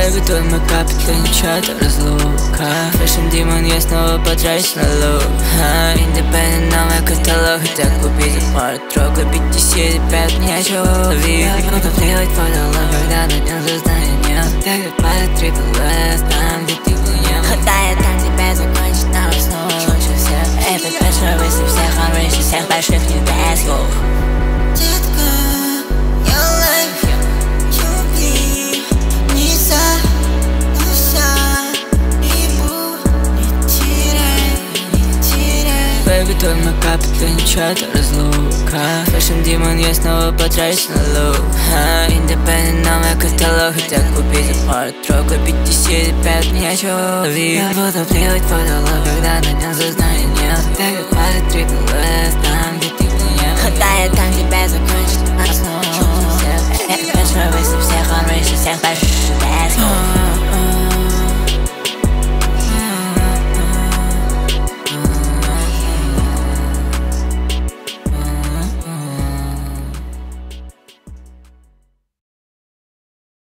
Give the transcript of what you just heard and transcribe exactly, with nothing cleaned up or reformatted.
Baby, твой макап, это ничего, это разлука. Fashion демон, я снова потрачу на лук. Independent, новый каталог, хотят купить апарт. Трогай пятьдесят пять, нечего ловить. Буду плевать в потолок, когда дойдем до здания. Так как падает трипл эс, там где ты плывешь. Хватает там тебя закончить, нам снова лучше всех. Это пешка, выше всех, он выше всех больших небес. Детка, я лайк, люби, не забудься, рибу, не теряй, не теряй. Baby, твой макап, это ничего, это разлука. Fashion демон, я снова потрачу на лук. Independent, новый каталог, хотят купить апарт. Трогай пятьдесят пять, нечего ловить. Я буду плевать в потолок, когда найдем сознание. Так как падает трипл эс.